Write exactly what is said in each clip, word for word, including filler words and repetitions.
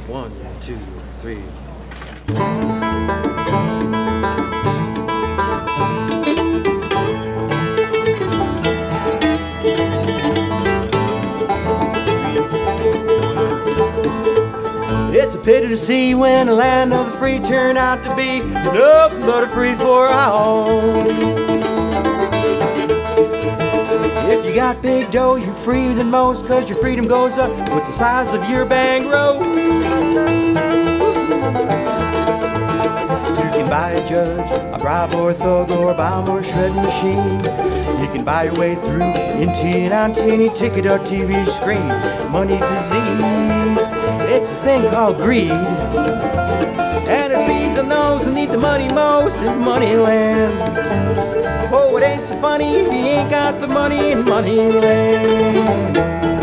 One, two, three. It's a pity to see when the land of the free turn out to be nothing but a free for all. If you got big dough, you're freer than most, cause your freedom goes up with the size of your bankroll. You can buy a judge, a bribe or a thug, or buy a more shredding machine. You can buy your way through into an any ticket or T V screen. Money disease, it's a thing called greed, and it feeds on those who need the money most in money land. Oh, it ain't so funny if you ain't got the money in money land.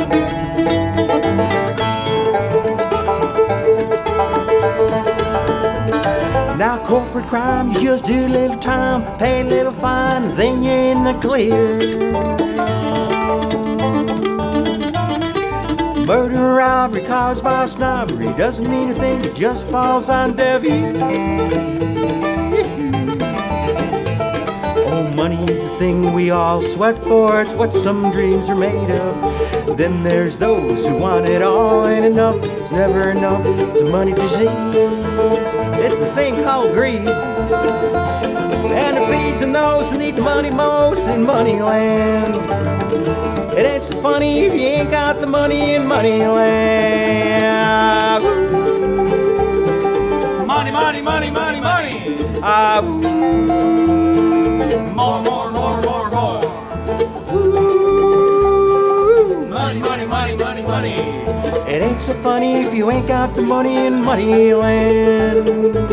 Now corporate crime, you just do a little time, pay a little fine, then you're in the clear. Murder and robbery caused by snobbery doesn't mean a thing, it just falls on deaf ears. Oh, money is the thing we all sweat for, it's what some dreams are made of. Then there's those who want it all, and enough is never enough. It's a money disease, it's a thing called greed, and it feeds on those who need the money most in money land. It ain't so funny if you ain't got the money in money land. Money, money, money, money, money. Ah, more, more, more, more, more. Money, money, money, money, money. it ain't so funny if you ain't got the money in money land.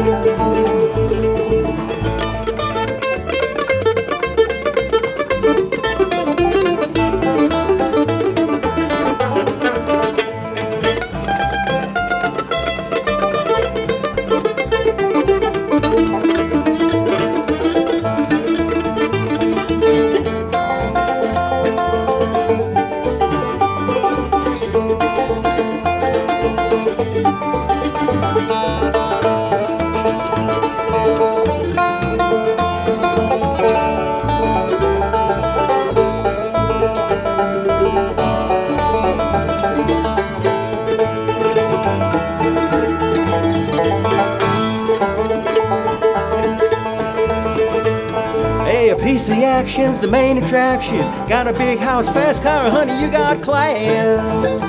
Piece of the action's the main attraction. Got a big house, fast car, honey, you got class.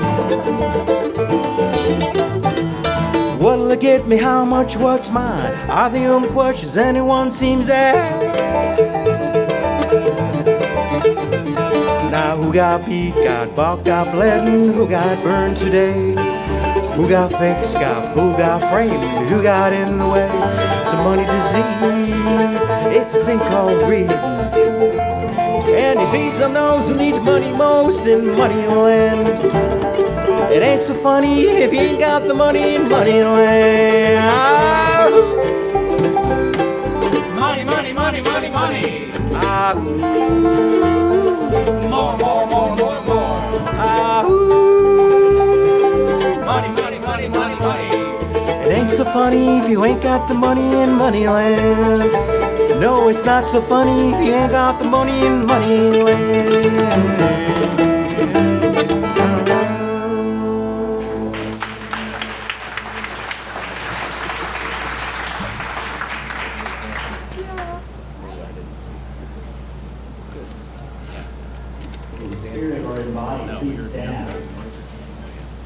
What'll it get me? How much? What's mine? Are the only questions anyone seems to ask. Now who got beat, got balked, got bled, and who got burned today? Who got fixed, got fooled, got framed, who got in the way? It's a money disease, it's a thing called greed, and it feeds on those who need the money most in money land. It ain't so funny if you ain't got the money in money land. Ah. Money, money, money, money, money. Ah. More, more, more, more, more. Ah. Money, money, money, money, money. It ain't so funny if you ain't got the money in money land. No, it's not so funny if you ain't got the money in money land. Spirit or embodied, please stand.